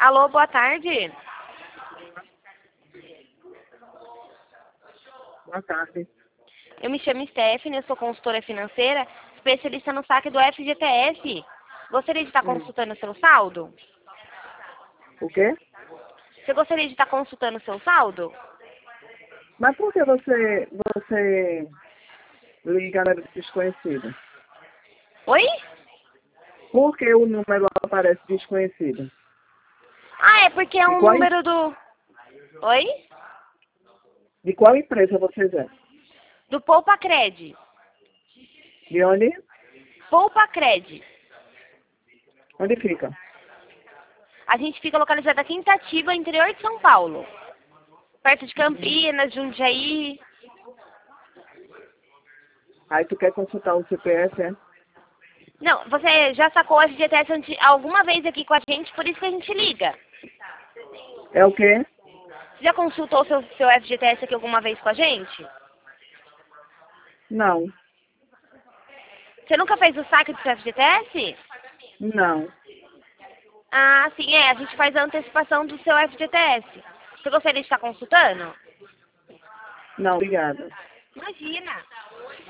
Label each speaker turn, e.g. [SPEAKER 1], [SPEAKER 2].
[SPEAKER 1] Alô, boa tarde.
[SPEAKER 2] Boa tarde.
[SPEAKER 1] Eu me chamo Stephanie, eu sou consultora financeira, especialista no saque do FGTS. Gostaria de estar consultando o seu saldo?
[SPEAKER 2] O quê?
[SPEAKER 1] Você gostaria de estar consultando o seu saldo?
[SPEAKER 2] Mas por que você liga número desconhecido?
[SPEAKER 1] Oi?
[SPEAKER 2] Por que o número aparece desconhecido?
[SPEAKER 1] Ah, é porque é
[SPEAKER 2] De
[SPEAKER 1] um
[SPEAKER 2] qual,
[SPEAKER 1] número do... Oi?
[SPEAKER 2] de qual empresa vocês é?
[SPEAKER 1] Do Poupa Cred.
[SPEAKER 2] De onde?
[SPEAKER 1] Poupa Cred.
[SPEAKER 2] Onde fica?
[SPEAKER 1] A gente fica localizado aqui em Itatiba, interior de São Paulo. Perto de Campinas, Jundiaí.
[SPEAKER 2] Aí tu quer consultar o CPF, é?
[SPEAKER 1] Não, você já sacou o FGTS alguma vez aqui com a gente, por isso que a gente liga.
[SPEAKER 2] É o quê?
[SPEAKER 1] Você já consultou seu FGTS aqui alguma vez com a gente?
[SPEAKER 2] Não.
[SPEAKER 1] Você nunca fez o saque do seu FGTS?
[SPEAKER 2] Não.
[SPEAKER 1] Ah, sim, a gente faz a antecipação do seu FGTS. Você gostaria de estar consultando?
[SPEAKER 2] Não, obrigada.
[SPEAKER 1] Imagina.